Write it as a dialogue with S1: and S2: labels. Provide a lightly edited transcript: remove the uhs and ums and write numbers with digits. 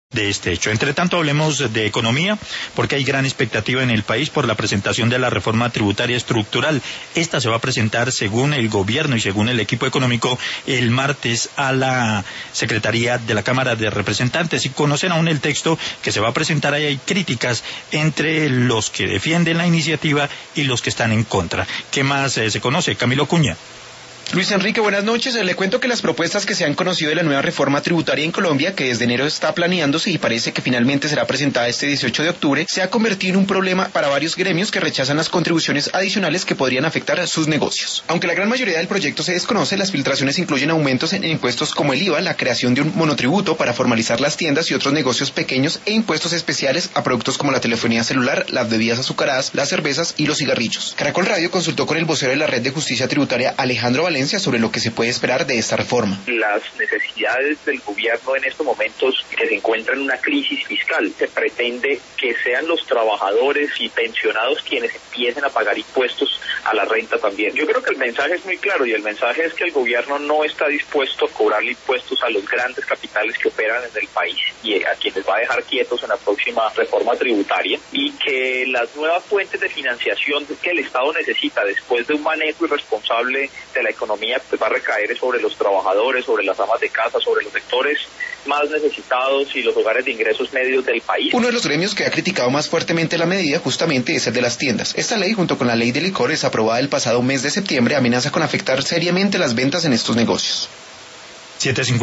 S1: de este hecho. Entre tanto, hablemos de economía, porque hay gran expectativa en el país por la presentación de la reforma tributaria estructural. Esta se va a presentar, según el gobierno y según el equipo económico, el martes a la Secretaría de la Cámara de Representantes. Y conocen aún el texto que se va a presentar, ahí hay críticas entre los que defienden la iniciativa y los que están en contra. ¿Qué más se conoce? Camilo Cuña.
S2: Luis Enrique, buenas noches. Le cuento que las propuestas que se han conocido de la nueva reforma tributaria en Colombia, que desde enero está planeándose y parece que finalmente será presentada este 18 de octubre, se ha convertido en un problema para varios gremios que rechazan las contribuciones adicionales que podrían afectar a sus negocios. Aunque la gran mayoría del proyecto se desconoce, las filtraciones incluyen aumentos en impuestos como el IVA, la creación de un monotributo para formalizar las tiendas y otros negocios pequeños e impuestos especiales a productos como la telefonía celular, las bebidas azucaradas, las cervezas y los cigarrillos. Caracol Radio consultó con el vocero de la Red de Justicia Tributaria, Alejandro Valencia, sobre lo que se puede esperar de esta reforma.
S3: Las necesidades del gobierno en estos momentos que se encuentra en una crisis fiscal, se pretende que sean los trabajadores y pensionados quienes empiecen a pagar impuestos a la renta también. Yo creo que el mensaje es muy claro y el mensaje es que el gobierno no está dispuesto a cobrarle impuestos a los grandes capitales que operan en el país y a quienes va a dejar quietos en la próxima reforma tributaria, y que las nuevas fuentes de financiación que el Estado necesita después de un manejo irresponsable de la economía pues va a recaer sobre los trabajadores, sobre las amas de casa, sobre los sectores más necesitados y los hogares de ingresos medios del país.
S2: Uno de los gremios que ha criticado más fuertemente la medida justamente es el de las tiendas. Esta ley, junto con la ley de licores aprobada el pasado mes de septiembre, amenaza con afectar seriamente las ventas en estos negocios.
S1: 7:50